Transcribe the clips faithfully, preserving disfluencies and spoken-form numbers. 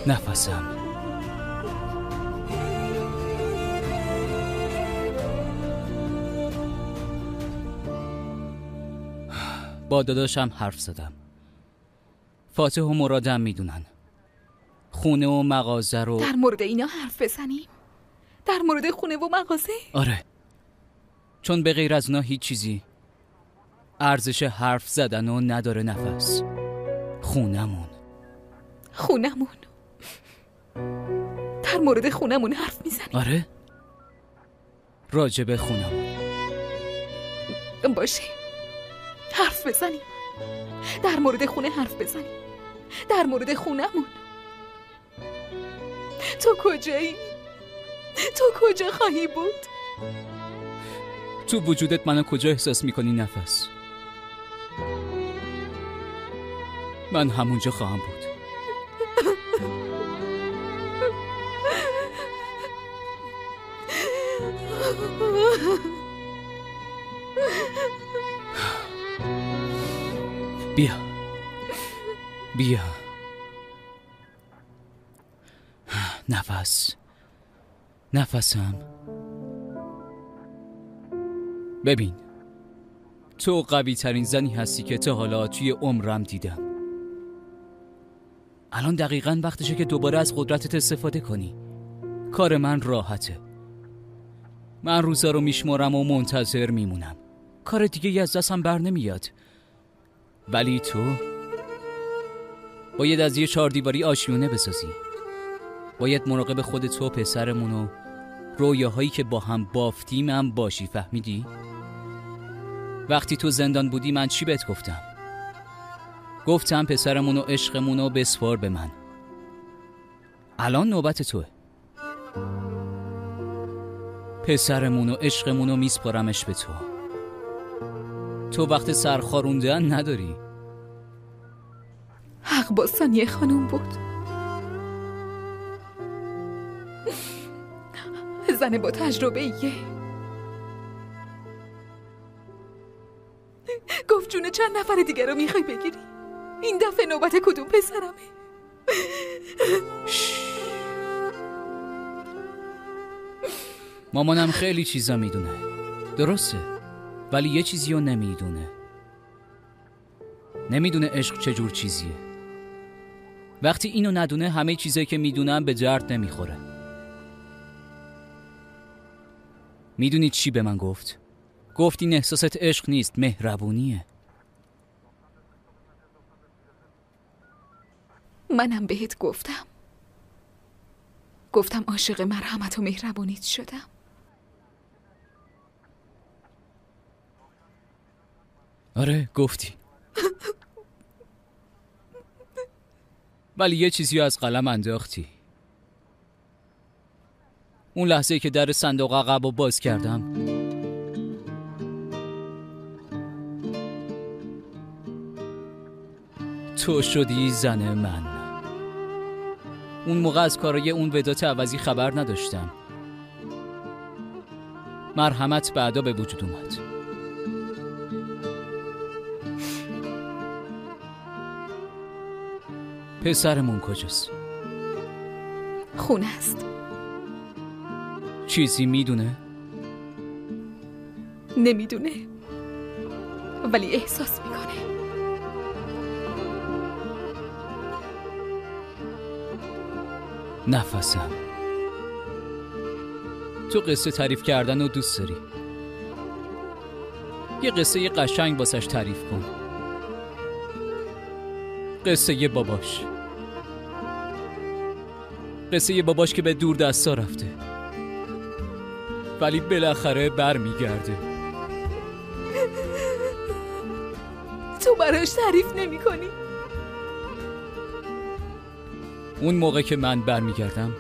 نفسم. با داداشم حرف زدم. فاتح و مرادم میدونن. خونه و مغازه رو در مورد اینا حرف بزنیم؟ در مورد خونه و مغازه؟ آره، چون به غیر از اونا هیچ چیزی ارزش حرف زدن و نداره. نفس خونمون خونمون در مورد خونمون حرف میزنیم؟ آره، راجب خونمون. باشه، حرف بزنیم. در مورد خونه حرف بزنیم. در مورد خونمون. تو کجایی؟ تو کجا خواهی بود؟ تو وجودت منو کجا احساس میکنی نفس؟ من همونجا خواهم بود. بیا بیا نفس نفسم. ببین، تو قوی ترین زنی هستی که تا حالا توی عمرم دیدم. الان دقیقاً وقتشه که دوباره از قدرتت استفاده کنی. کار من راحته. من روزا رو میشمارم و منتظر میمونم. کار دیگه ای از دستم بر نمیاد. ولی تو باید از یه چهار دیواری آشیونه بسازی. باید مراقب خودت و پسرمون و رویاهایی که با هم بافتیم هم باشی. فهمیدی؟ وقتی تو زندان بودی من چی بهت گفتم؟ گفتم پسرمون و عشقمون رو بسپار به من. الان نوبت توه. پسرمون و عشقمون رو میسپارمش به تو. تو وقت سرخاروندن نداری. حق با ثانیه خانم بود. زن با تجربه ایه. گفت جون چند نفر دیگه رو میخوای بگیری؟ این دفعه نوبت کدوم پسرمه؟ مامانم خیلی چیزا میدونه، درسته، ولی یه چیزی رو نمیدونه. نمیدونه عشق چجور چیزیه. وقتی اینو ندونه همه چیزایی که میدونم به درد نمیخوره. میدونی چی به من گفت؟ گفت این احساست عشق نیست، مهربونیه. منم بهت گفتم. گفتم عاشق مرحمت و مهربونیت شدم. آره گفتی. ولی یه چیزی از قلم انداختی. اون لحظه که در صندوق عقب رو باز کردم، تو شدی زن من. اون موقع از کارای اون ودات عوضی خبر نداشتم. مرحمت بعدا به وجود اومد. پسرمون کجاست؟ خونه است. چیزی میدونه؟ نمیدونه، ولی احساس میکنه. نفسم، تو قصه تعریف کردن رو دوست داری. یه قصه یه قشنگ باسش تعریف کن. قصه یه باباش. قصه یه باباش که به دور دستا رفته ولی بالاخره بر میگرده. تو براش تعریف نمی کنی؟ اون موقع که من بر میگردم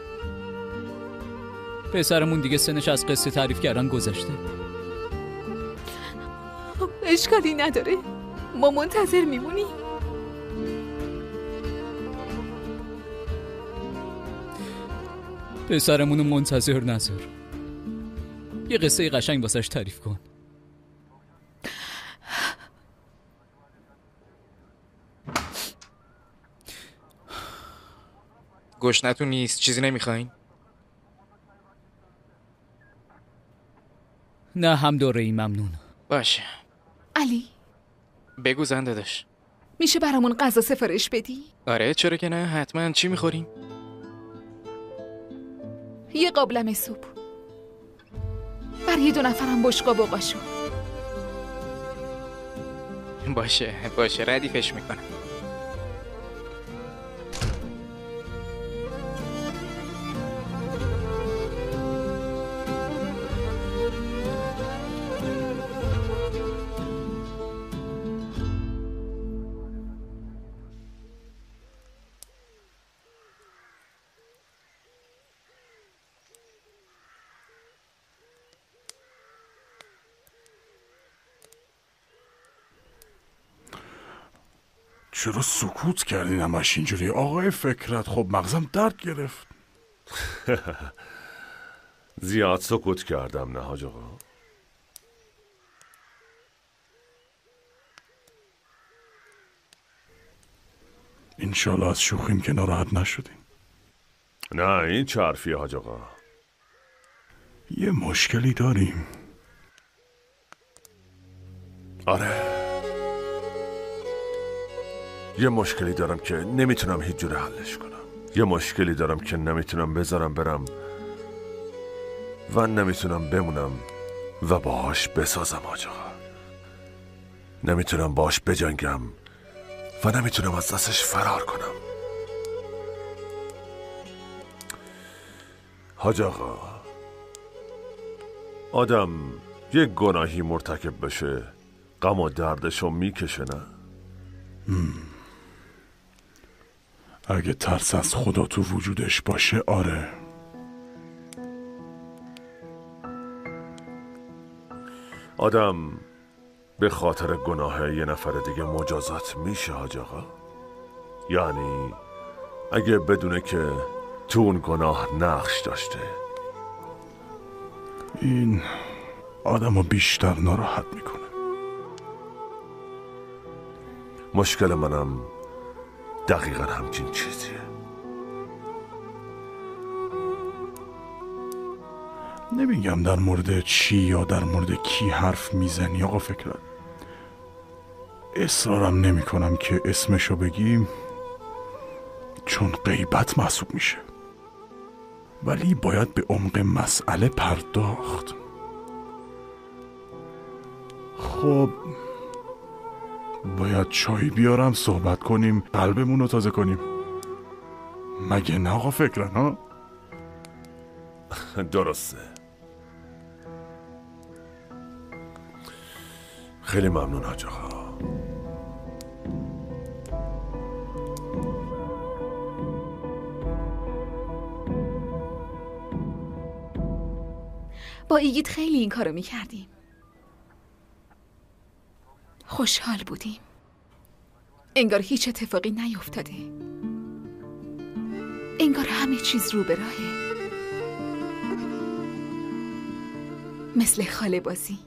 پسرمون دیگه سنش از قصه تعریف کردن گذشته. اشکالی نداره، ما منتظر میمونیم. پسرمونو منتظر نذار. یه قصه قشنگ واسش تعریف کن. گشنتون نیست؟ چیزی نمیخواین؟ نه هم دوره ای ممنون. باشه. علی بگو زن داداش. میشه برامون غذا سفارش بدی؟ آره چرا که نه، حتما. چی میخوریم؟ یه قابلمه سوپ برای دو نفرم بشقاب و قاشق. باشه باشه ردیفش میکنم. چرا سکوت کردین همش اینجوری آقای فکرت؟ خب مغزم درد گرفت. زیاد سکوت کردم نه حاج آقا؟ انشالله از شوخیم که ناراحت نشدین. نه این چه حرفیه حاج آقا؟ یه مشکلی داریم. آره یه مشکلی دارم که نمیتونم هیچ جوره حلش کنم. یه مشکلی دارم که نمیتونم بذارم برم و نمیتونم بمونم و باهاش بسازم حاج آقا. نمیتونم باهاش بجنگم و نمیتونم از دستش فرار کنم. حاج آقا آدم یک گناهی مرتکب بشه غم و دردشو میکشه نه؟ مم. اگه ترس از خدا تو وجودش باشه آره. آدم به خاطر گناه یه نفر دیگه مجازات میشه حاج آقا؟ یعنی اگه بدونه که تو اون گناه نقش داشته. این آدمو بیشتر ناراحت میکنه. مشکل منم دقیقا همچین چیزیه. نمیگم در مورد چی یا در مورد کی حرف میزنی آقا فکرت. اصرارم نمی کنم که اسمشو بگیم چون غیبت محسوب میشه، ولی باید به عمق مسئله پرداخت. خب باید چای بیارم صحبت کنیم قلبمون رو تازه کنیم، مگه نه آقا فکرن ها؟ درسته. خیلی ممنون حاج آقا. با ایگید خیلی این کارو میکردیم. خوشحال بودیم. انگار هیچ اتفاقی نیفتاده. انگار همه چیز رو به راهه. مثل خاله بازی.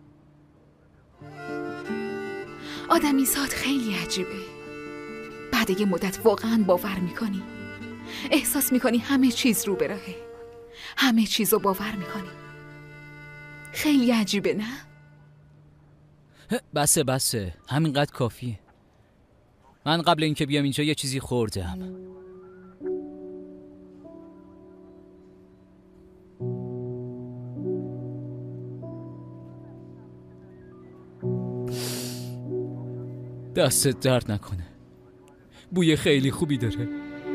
آدمی زاد خیلی عجیبه. بعد یه مدت واقعا باور میکنی. احساس میکنی همه چیز رو به راهه. همه چیز رو باور میکنی. خیلی عجیبه نه؟ بسه بسه همینقدر کافیه. من قبل اینکه بیام اینجا یه چیزی خوردم. دستت درد نکنه. بوی خیلی خوبی داره.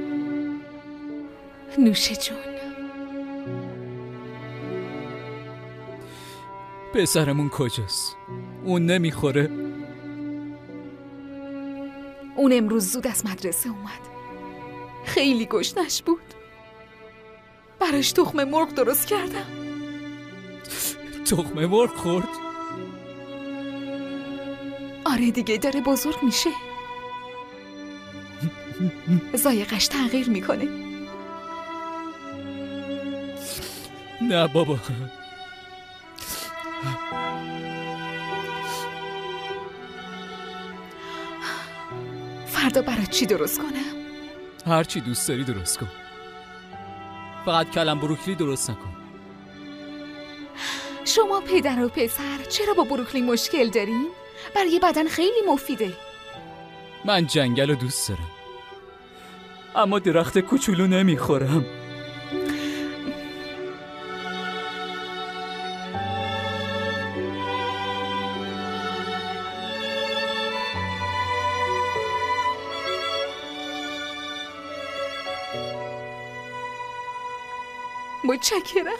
نوش جون. پسرمون کجاست؟ اون نمیخوره؟ اون امروز زود از مدرسه اومد. خیلی گشنش بود. براش تخم مرغ درست کردم. تخم مرغ خورد؟ آره دیگه داره بزرگ میشه. ذائقه‌اش تغییر میکنه. نه بابا. فردا برات چی درست کنم؟ هر چی دوست داری درست کن. فقط کلم بروکلی درست نکن. شما پدر و پسر چرا با بروکلی مشکل دارین؟ برای بدن خیلی مفیده. من جنگل رو دوست دارم، اما درخت کوچولو نمیخورم. متشکرم.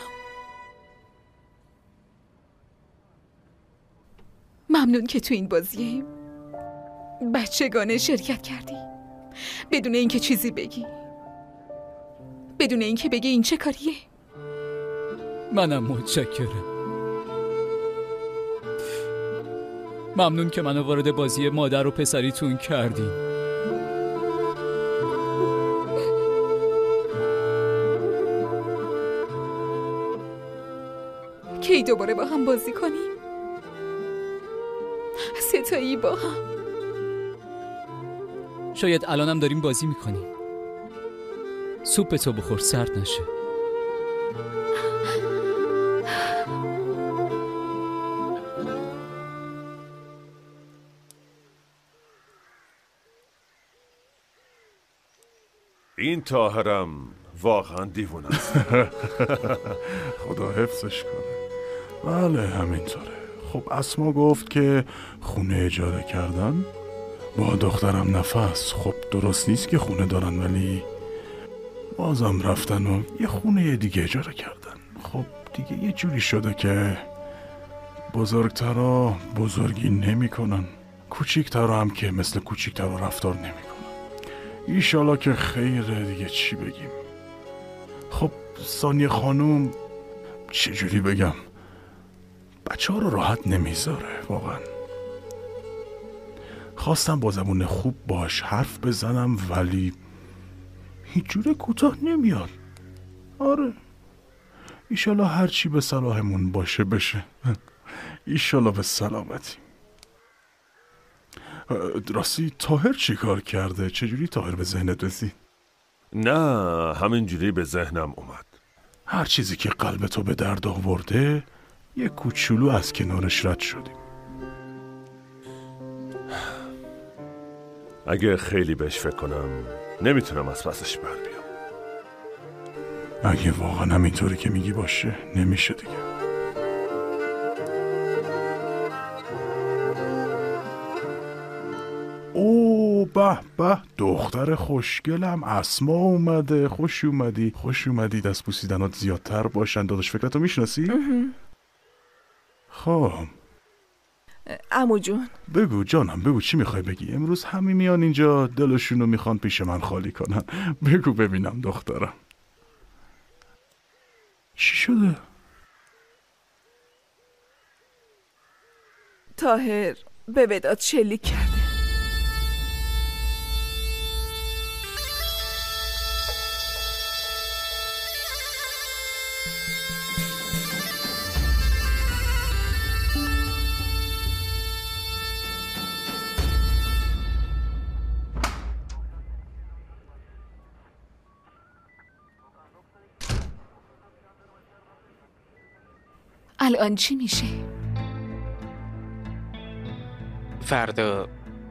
ممنون که تو این بازی بچگانه شرکت کردی، بدون اینکه چیزی بگی، بدون اینکه بگی این چه کاریه. منم متشکرم. ممنون که منو وارد بازی مادر و پسریتون کردین. کی دوباره با هم بازی کنیم؟ ستایی با هم. شاید الانم داریم بازی میکنیم. سوپ تو بخور سرد نشه. این طاهرم واقعا دیوونه است. خدا حفظش کنه. بله همینطوره. خب اسما گفت که خونه اجاره کردن با دخترم نفس. خب درست نیست که خونه دارن، ولی بازم رفتن و یه خونه دیگه اجاره کردن. خب دیگه یه جوری شده که بزرگترا بزرگی نمی کنن، کوچیکترا هم که مثل کوچیکترا رفتار نمی کنن. ایشالا که خیره، دیگه چی بگیم. خب ثانیه خانوم چجوری بگم، بچه ها رو راحت نمیذاره واقعا. خواستم با زبون خوب باش حرف بزنم ولی هیچ جوره کوتاه نمیاد. آره ایشالا هرچی به صلاحمون باشه بشه. ایشالا به سلامتی. راستی طاهر چی کار کرده؟ چجوری طاهر به ذهنت رسید؟ نه همینجوری به ذهنم اومد. هر چیزی که قلب تو به درد آورده یه کوچولو از کنارش رد شدیم. اگه خیلی بهش فکر کنم نمیتونم از پسش بر بیام. اگه واقعا همینطوری که میگی باشه نمیشه دیگه. او به به دختر خوشگلم اسما اومده. خوش اومدی. خوش اومدی. دست بوسیدنات زیادتر باشن. داداش فکرتو میشناسی؟ خب عمو جون بگو جانم، بگو چی میخوای بگی؟ امروز همه میان اینجا دلشونو میخوان پیش من خالی کنن. بگو ببینم دخترم چی شده؟ طاهر به وداد شلیک کرده. الان چی میشه؟ فردا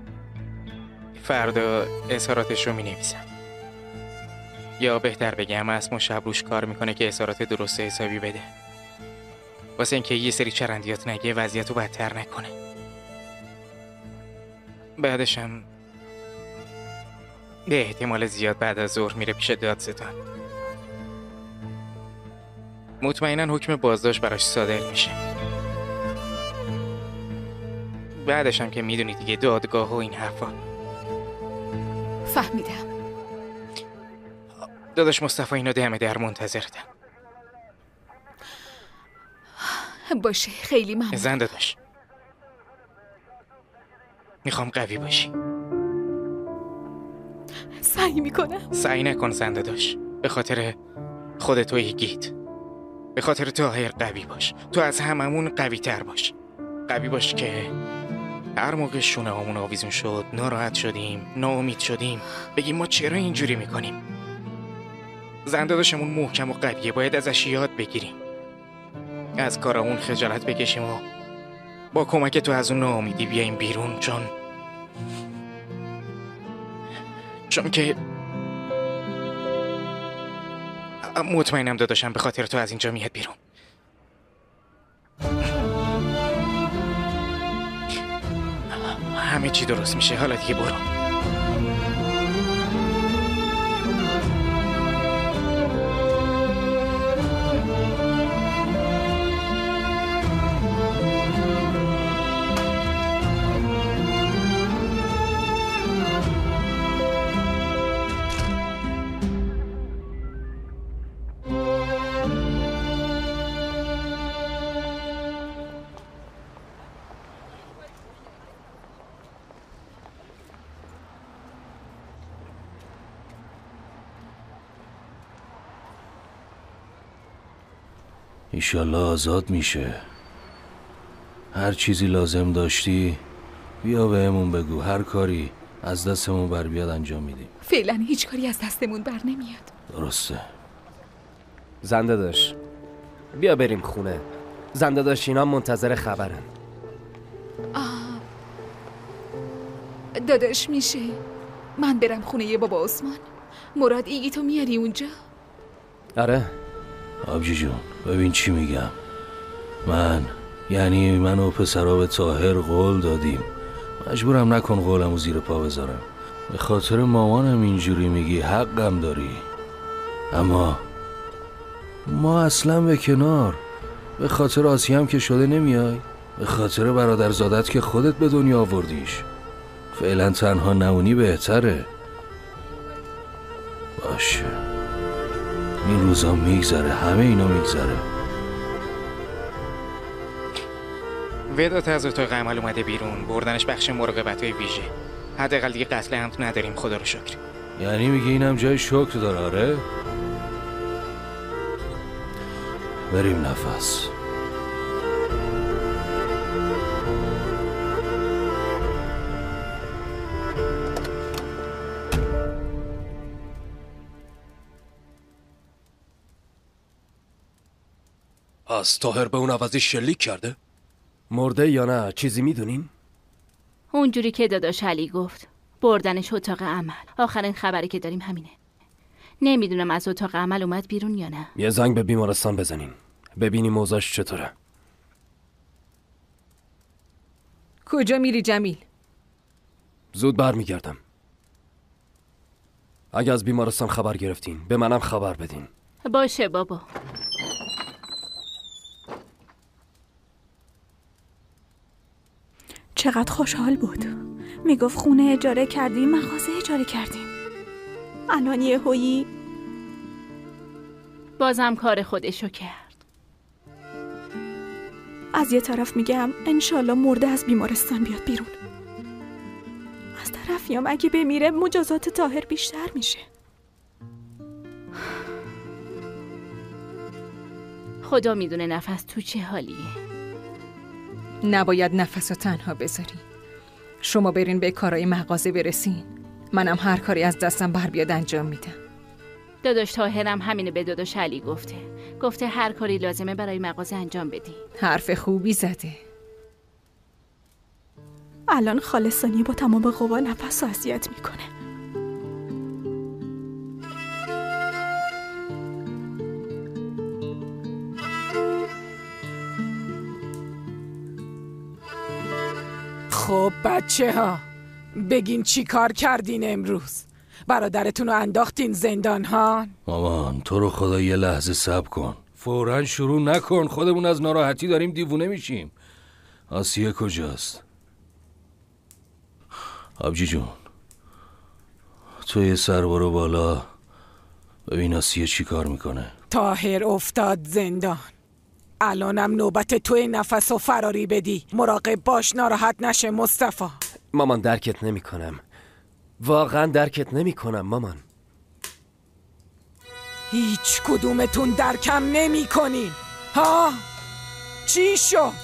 فردا اظهاراتش رو می نویسم، یا بهتر بگم اسم و شب روش کار میکنه که اظهارات درست حسابی بده، واسه اینکه یه سری چرندیات نگه وضعیت رو بدتر نکنه. بعدشم به احتمال زیاد بعد از ظهر میره پیش دادستان. مطمئناً حکم بازداشت براش صادر میشه. بعدش هم که میدونی دیگه دادگاه و این حرفا. فهمیدم. داداش مصطفی اینو دم در منتظرتم. باشه خیلی ممنون. زن داداش میخوام قوی باشی. سعی میکنم. سعی نکن زن داداش، به خاطر خودت و گیت، به خاطر طاهر قوی باش. تو از هممون قوی تر باش. قوی باش که هر موقع شونه همون آویزون شد، ناراحت شدیم، ناامید شدیم، بگیم ما چرا اینجوری میکنیم. زنداداشمون محکم و قویه، باید ازش یاد بگیریم، از کار اون خجالت بکشیم و با کمک تو از اون ناامیدی بیاییم بیرون. چون چون که مطمئنم داداشم به خاطر تو از اینجا میاد بیرون. همه چی درست میشه، حالا دیگه برو. ایشالله آزاد میشه. هر چیزی لازم داشتی بیا بهمون بگو، هر کاری از دستمون بر بیاد انجام میدیم. فعلا هیچ کاری از دستمون بر نمیاد. درسته. زنده داشت بیا بریم خونه. زنده داشت اینا منتظر خبرن. آه داداش میشه من برم خونه یه بابا عثمان؟ مراد ایگی تو میاری اونجا؟ آره. آبجی جون ببین چی میگم. من یعنی من و پسرا به طاهر قول دادیم، مجبورم نکن قولمو زیر پا بذارم. به خاطر مامانم اینجوری میگی، حقم داری، اما ما اصلا به کنار. به خاطر آسیه هم که شده نمیای، به خاطر برادرزادت که خودت به دنیا آوردیش. فعلا تنها نمونی بهتره. باشه این روزا میگذره، همه اینا میگذره. وداد از اتاق عمل اومده بیرون، بردنش بخش مراقبت‌های ویژه. حداقل دیگه قتل هم نداریم، خدا رو شکر. یعنی میگه اینم جای شکر داره؟ آره بریم نفس. از طاهر به اون عوضی شلیک کرده؟ مرده یا نه چیزی میدونین؟ اونجوری که داداش علی گفت بردنش اتاق عمل. آخرین خبری که داریم همینه. نمیدونم از اتاق عمل اومد بیرون یا نه. یه زنگ به بیمارستان بزنین ببینیم اوضاعش چطوره. کجا میری جمیل؟ زود برمیگردم. اگه از بیمارستان خبر گرفتین به منم خبر بدین. باشه بابا. چقدر خوشحال بود. میگفت خونه اجاره کردیم، مغازه اجاره کردیم. الان یه هویی بازم کار خودشو کرد. از یه طرف میگم انشالله مرده از بیمارستان بیاد بیرون، از طرفیام اگه بمیره مجازات طاهر بیشتر میشه. خدا میدونه نفس تو چه حالیه. نباید نفسو تنها بذاری. شما برین به کارهای مغازه برسین، منم هر کاری از دستم بر بیاد انجام میدم. داداش طاهرم همینو به داداش علی گفته. گفته هر کاری لازمه برای مغازه انجام بدی. حرف خوبی زده. الان خالصانی با تمام قوا نفس اذیت میکنه. خب بچه ها بگین چی کار کردین امروز؟ برادرتون رو انداختین زندان ها؟ مامان تو رو خدا یه لحظه صبر کن، فوراً شروع نکن، خودمون از ناراحتی داریم دیوونه میشیم. آسیه کجاست؟ آبجی جون تو یه سر برو بالا ببین آسیه چی کار میکنه. طاهر افتاد زندان، الانم نوبت توی نفس و فراری بدی. مراقب باش ناراحت نشه مصطفی. مامان درکت نمی کنم، واقعا درکت نمی کنم مامان. هیچ کدومتون درکم نمی کنین ها؟ چی شد؟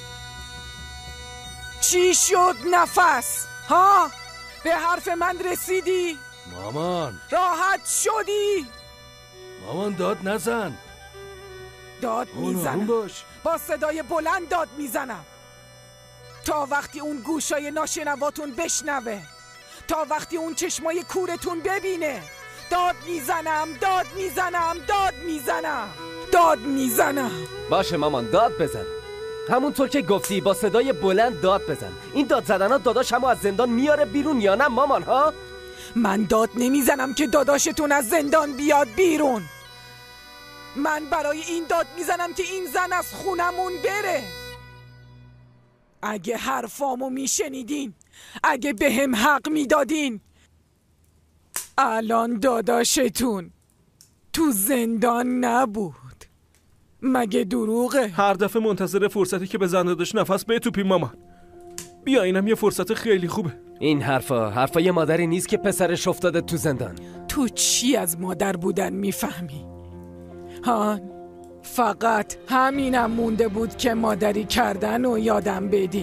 چی شد نفس؟ ها؟ به حرف من رسیدی؟ مامان راحت شدی؟ مامان داد نزن. داد میزنم، باش. با صدای بلند داد میزنم تا وقتی اون گوشای ناشنواتون بشنوه، تا وقتی اون چشمای کورتون ببینه. داد میزنم، داد میزنم، داد میزنم، داد میزنم. باشه مامان داد بزن، همونطور که گفتی با صدای بلند داد بزن. این داد زدن ها داداش همو از زندان میاره بیرون یا نه مامان ها؟ من داد نمیزنم که داداشتون از زندان بیاد بیرون. من برای این داد میزنم که این زن از خونمون بره. اگه حرفامو میشنیدین، اگه به هم حق میدادین، الان داداشتون تو زندان نبود. مگه دروغه؟ هر دفعه منتظر فرصتی که به زن داداش نفس بتوپیم مامان. بیا اینم یه فرصت خیلی خوبه. این حرفا حرفا یه مادری نیست که پسرش افتاده تو زندان. تو چی از مادر بودن میفهمی؟ هان فقط همینم مونده بود که مادری کردن و یادم بدی.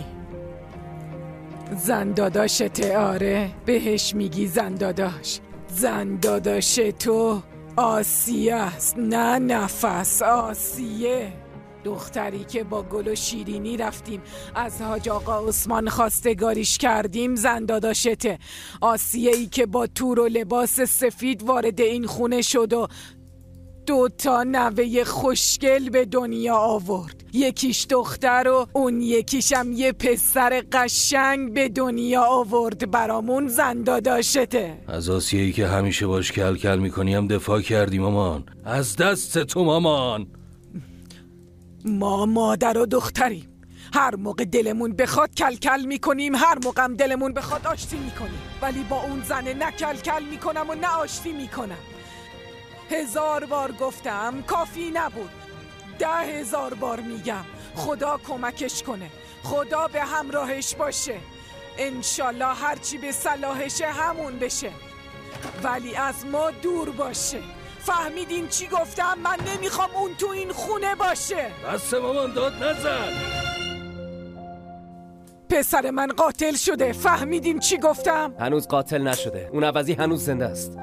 زن داداشته، آره بهش میگی زن داداش. زن داداش تو آسیه است، نه نفس. آسیه دختری که با گل و شیرینی رفتیم از حاج آقا عثمان خواستگاریش کردیم. زن داداشته. آسیه ای که با تور و لباس سفید وارد این خونه شد و دو تا نوه خوشگل به دنیا آورد. یکیش دختر و اون یکیشم یه پسر قشنگ به دنیا آورد برامون. زن داداشته. از آسیه‌ای که همیشه باش کل کل میکنی هم دفاع کردی مامان. از دست تو مامان. ما مادر و دختریم، هر موقع دلمون بخواد کل کل میکنیم، هر موقع هم دلمون بخواد آشتی میکنیم. ولی با اون زنه نه کل کل میکنم و نه آشتی میکنم. هزار بار گفتم کافی نبود، ده هزار بار میگم خدا کمکش کنه، خدا به همراهش باشه، انشالله هرچی به صلاحشه همون بشه، ولی از ما دور باشه. فهمیدین چی گفتم؟ من نمیخوام اون تو این خونه باشه. بس مامان داد نزن. پسر من قاتل شده. فهمیدین چی گفتم؟ هنوز قاتل نشده، اون عوضی هنوز زنده است.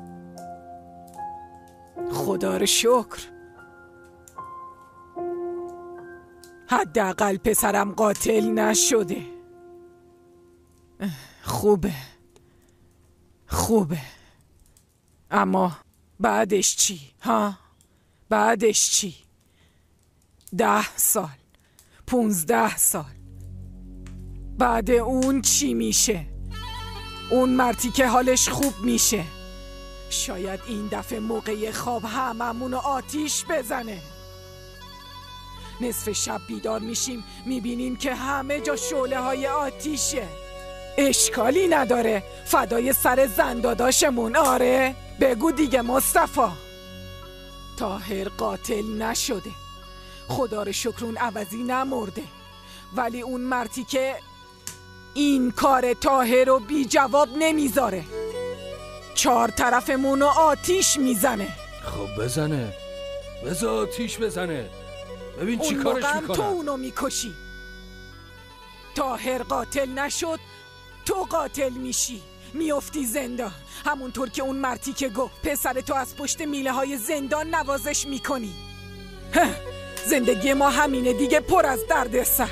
خدا رو شکر، حداقل پسرم قاتل نشده. خوبه خوبه، اما بعدش چی؟ ها؟ بعدش چی؟ ده سال، پونزده سال بعد اون چی میشه؟ اون مرتی که حالش خوب میشه شاید این دفعه موقع خواب هممونو آتیش بزنه. نصف شب بیدار میشیم میبینیم که همه جا شعله های آتیشه. اشکالی نداره، فدای سر زن داداشمون. آره بگو دیگه مصطفی. طاهر قاتل نشده، خدا رو شکر اون عوضی نمرده، ولی اون مرتی که این کار طاهر رو بی جواب نمیذاره، چهار طرفمونو آتیش میزنه. خب بزنه، بذار آتیش بزنه، ببین چی کارش میکنه. اون موقع تو اونو میکشی. طاهر قاتل نشد، تو قاتل میشی، میافتی زندان، همونطور که اون مرتی که گفت پسر تو از پشت میله های زندان نوازش میکنی. زندگی ما همینه دیگه، پر از درد سر.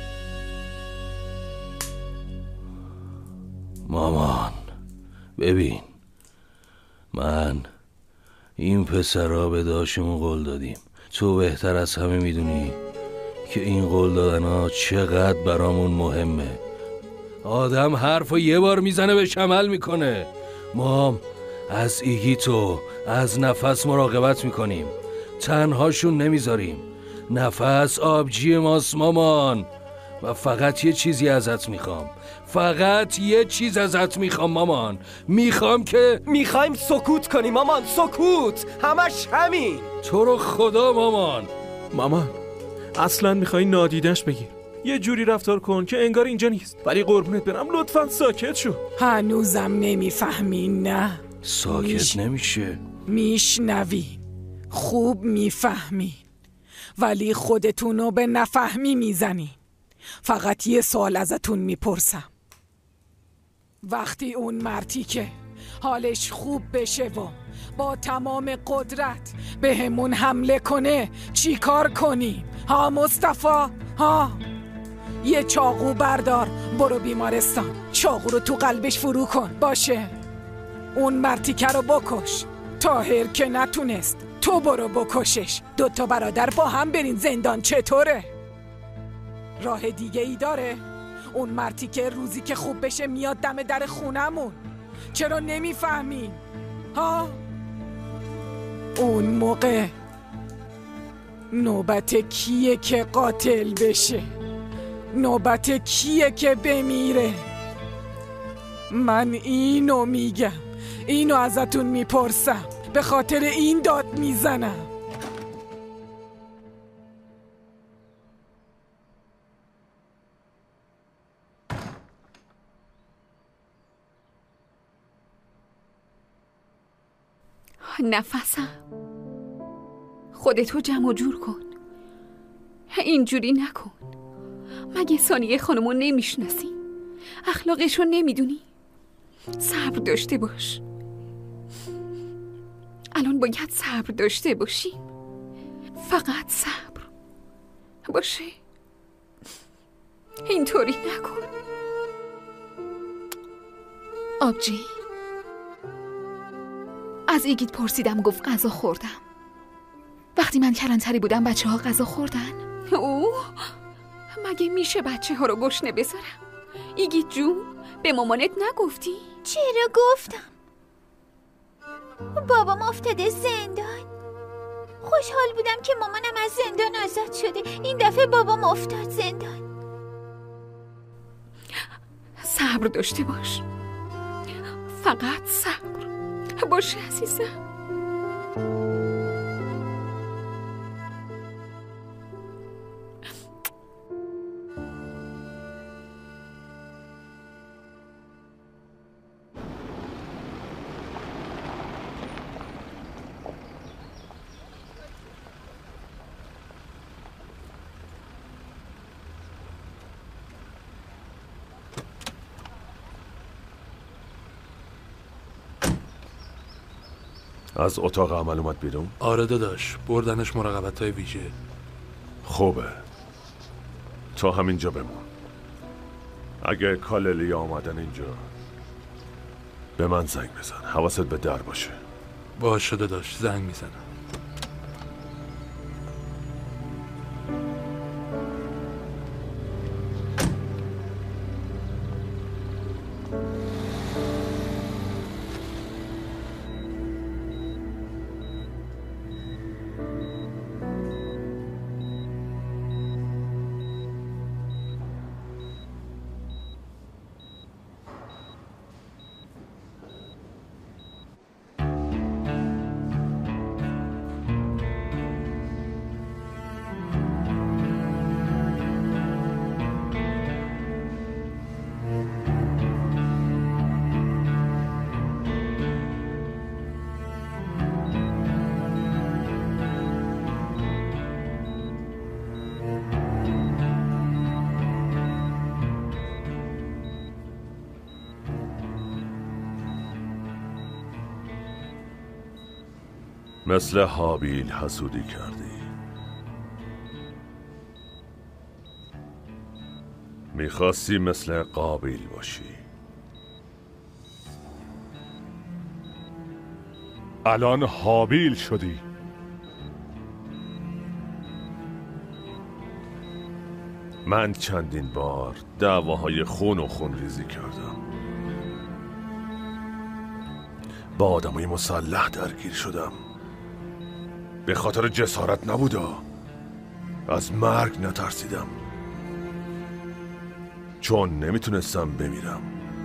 مامان ببین، من این پسرها به داشمون قول دادیم. تو بهتر از همه میدونی که این قول دادن ها چقدر برامون مهمه. آدم حرفو یه بار میزنه به عمل میکنه. ما از ایگی تو از نفس مراقبت میکنیم، تنهاشون نمیذاریم. نفس آبجی ماست مامان. و فقط یه چیزی ازت میخوام، فقط یه چیز ازت میخوام مامان. میخوام که میخوایم سکوت کنی مامان، سکوت، همش همین. تو رو خدا مامان. مامان اصلا میخوای نادیدش بگیر، یه جوری رفتار کن که انگار اینجا نیست، ولی قربونت برم لطفاً ساکت شو. هنوزم نمیفهمین؟ نه ساکت میش... نمیشه. میشنوین، خوب میفهمین، ولی خودتونو به نفهمی میزنین. فقط یه سوال ازتون میپرسم، وقتی اون مرتی که حالش خوب بشه و با تمام قدرت به همون حمله کنه چی کار کنیم؟ ها مصطفی؟ ها؟ یه چاقو بردار برو بیمارستان، چاقو رو تو قلبش فرو کن. باشه اون مرتیکه رو بکش. طاهر که نتونست، تو برو بکشش. دوتا برادر با هم برین زندان. چطوره؟ راه دیگه ای داره؟ اون مرتیکه روزی که خوب بشه میاد دم در خونمون. چرا نمیفهمین؟ ها؟ اون موقع نوبت کیه که قاتل بشه؟ نوبت کیه که بمیره؟ من اینو میگم، اینو ازتون میپرسم، به خاطر این داد میزنم. نفسم، خودتو جمع و جور کن، اینجوری نکن. مگه ثانیه خانمو نمیشناسی؟ اخلاقشو نمیدونی؟ صبر داشته باش. الان باید صبر داشته باشیم، فقط صبر. باشه اینطوری نکن. آبجی، از ایگید پرسیدم، گفت غذا خوردم. وقتی من کلانتری بودم بچه ها غذا خوردن؟ اوه، مگه میشه بچه ها رو گشنه بذارم؟ ایگید جون، به مامانت نگفتی؟ چرا گفتم؟ بابام افتاده زندان. خوشحال بودم که مامانم از زندان آزاد شده. این دفعه بابام افتاد زندان. صبر داشته باش، فقط صبر. باشه عزیزم. از اتاق عمل اومد بیرون؟ آره داداش، بردنش مراقبت های ویژه. خوبه، تا همینجا بمون. اگه کاللی آمدن اینجا به من زنگ بزن، حواست به در باشه. باشه داداش، زنگ میزنم. مثل هابیل حسودی کردی. میخواستی مثل قابیل باشی. الان هابیل شدی. من چندین بار دعواهای خون و خون ریزی کردم. با آدمای مسلح درگیر شدم. به خاطر جسارت نبودا، از مرگ نترسیدم، چون نمیتونستم بمیرم.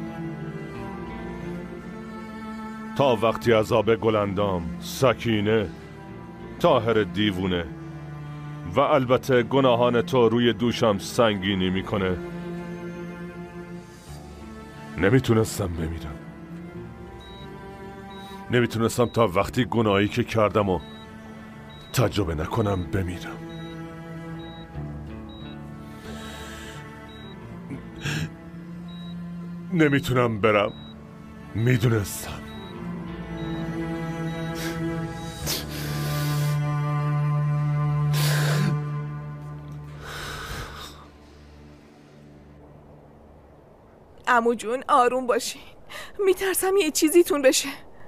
تا وقتی عذاب گلندام، سکینه، طاهر دیوونه و البته گناهان تو روی دوشم سنگینی میکنه، نمیتونستم بمیرم. نمیتونستم تا وقتی گناهی که کردم و تجربه نکنم بمیرم. نمیتونم برم. میدونستم عمو جون آروم باشین. میترسم یه چیزیتون بشه.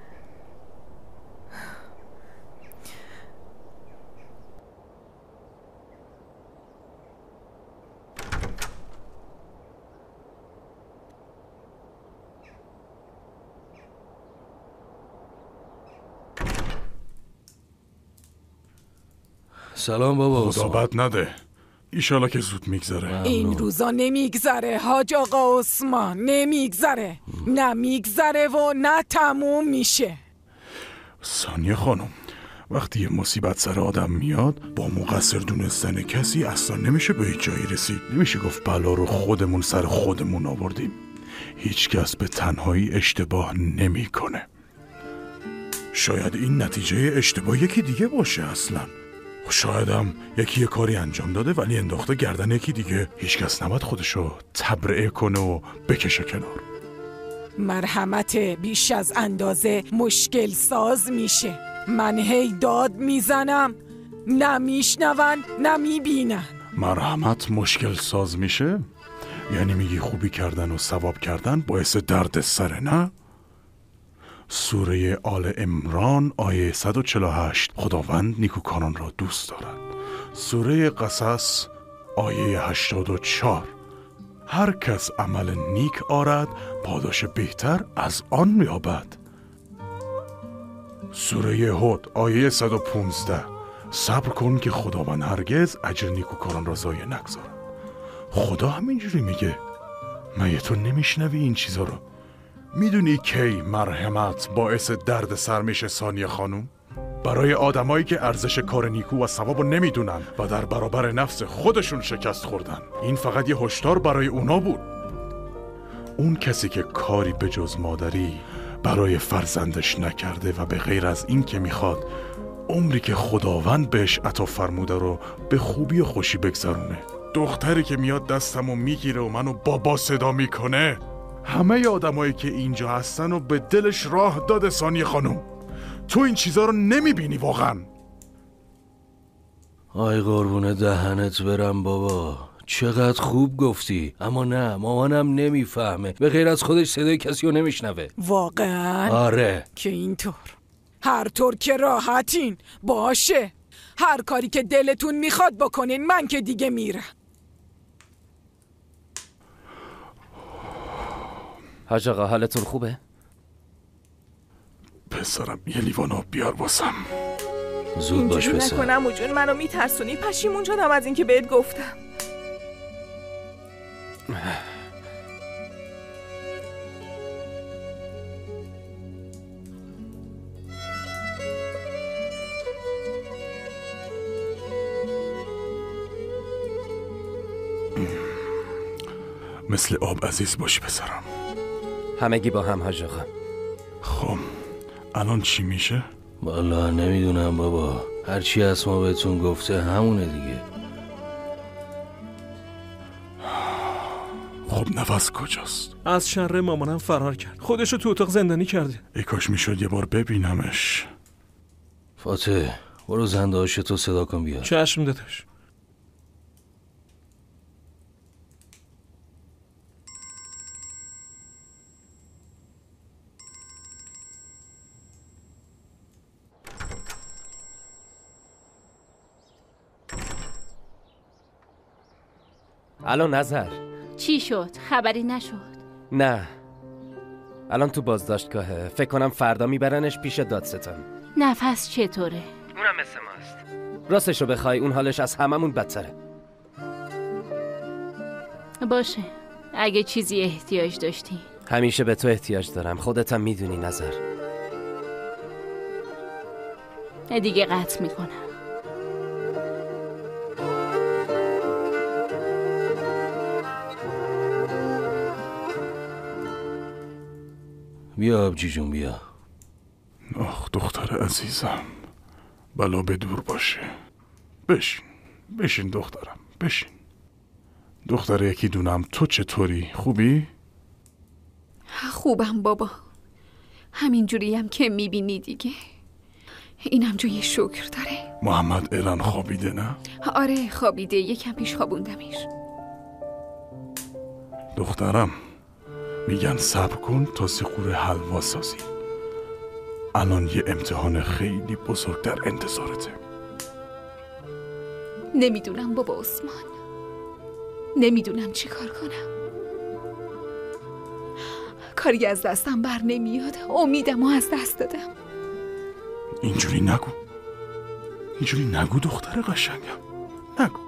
سلام بابا. خدا بد نده. ایشالا که زود میگذره. این روزا نمیگذره حاج آقا عثمان، نمیگذره. نه میگذره و نه تموم میشه. ثانیه خانم، وقتی یه مصیبت سر آدم میاد با مقصر دونستن کسی اصلا نمیشه به هیچ جایی رسید. نمیشه گفت بلا رو خودمون سر خودمون آوردیم. هیچ کس به تنهایی اشتباه نمیکنه. شاید این نتیجه اشتباه یکی دیگه باشه اصلا. شایدم یکی یه کاری انجام داده ولی انداخته گردن یکی دیگه. هیچ کس نباید خودشو تبرئه کنه و بکشه کنار. مرحمت بیش از اندازه مشکل ساز میشه. من هی داد میزنم، نه میشنون نه میبینن. مرحمت مشکل ساز میشه؟ یعنی میگی خوبی کردن و ثواب کردن باعث درد سره، نه؟ سوره آل عمران آیه صد و چهل و هشت خداوند نیکوکاران را دوست دارد. سوره قصص آیه هشتاد و چهار هر کس عمل نیک آرد پاداش بهتر از آن یابد. سوره هود آیه صد و پانزده صبر کن که خداوند هرگز اجر نیکوکاران را ضایع نگذارد. خدا همینجوری میگه. مگه تو نمیشنوی این چیزا رو؟ میدونی کی مرحمت باعث درد سر میشه ثانیه خانوم؟ برای آدمایی که ارزش کار نیکو و ثوابو نمیدونن و در برابر نفس خودشون شکست خوردن. این فقط یه هشدار برای اونا بود. اون کسی که کاری به جز مادری برای فرزندش نکرده و به غیر از این که میخواد عمری که خداوند بهش عطا فرموده رو به خوبی و خوشی بگذرونه. دختری که میاد دستمو میگیره و منو بابا صدا میکنه، همه آدمایی که اینجا هستن و به دلش راه داده. ثانیه خانم تو این چیزا رو نمیبینی واقعا؟ آی قربونه دهنت برم بابا، چقدر خوب گفتی. اما نه، مامانم نمیفهمه. به غیر از خودش صدای کسی رو نمیشنوه. واقعا؟ آره. که اینطور هر طور که راحتین باشه. هر کاری که دلتون میخواد بکنین. من که دیگه میرم. حاج آقا حالتون خوبه؟ پسرم یه لیوان آب بیار باسم. زود باش پسر. اینجوری نکنم جون، منو میترسونی. پشیمون شدم از اینکه بهت گفتم. مثل آب عزیز باشی پسرم. همگی با هم حاج آقا. خب الان چی میشه؟ والا نمیدونم بابا، هرچی اسما بهتون گفته همونه دیگه. خب نفس کجاست؟ از شر مامانم فرار کرد، خودشو تو اتاق زندانی کرده. ای کاش میشد یه بار ببینمش. فاتح برو زنده تو صدا کن بیار. چشم داداش. الو نظر، چی شد؟ خبری نشد؟ نه الان تو بازداشتگاهه. فکر کنم فردا میبرنش پیش دادستان. نفس چطوره؟ اونم مثل ماست. راستشو بخوای اون حالش از هممون بدتره. باشه اگه چیزی احتیاج داشتی. همیشه به تو احتیاج دارم، خودت هم میدونی نظر. دیگه قطع میکنم. بیا آبجی جون بیا. آخ دختر عزیزم، بلا به دور باشه. بشین بشین دخترم بشین. دختر یکی دونم، تو چطوری؟ خوبی؟ خوبم بابا، همینجوریم که میبینی دیگه. اینم جوی شکر داره. محمد الان خوابیده نه؟ آره خوابیده، یکم پیش خوابوندمش. دخترم میگن صبر کن تا سیخور حلوا سازی. الان یه امتحان خیلی بزرگ در انتظارته. نمیدونم بابا عثمان، نمیدونم چی کار کنم. کاری از دستم بر نمیاد. امیدم رو از دست دادم. اینجوری نگو، اینجوری نگو دختر قشنگم، نگو.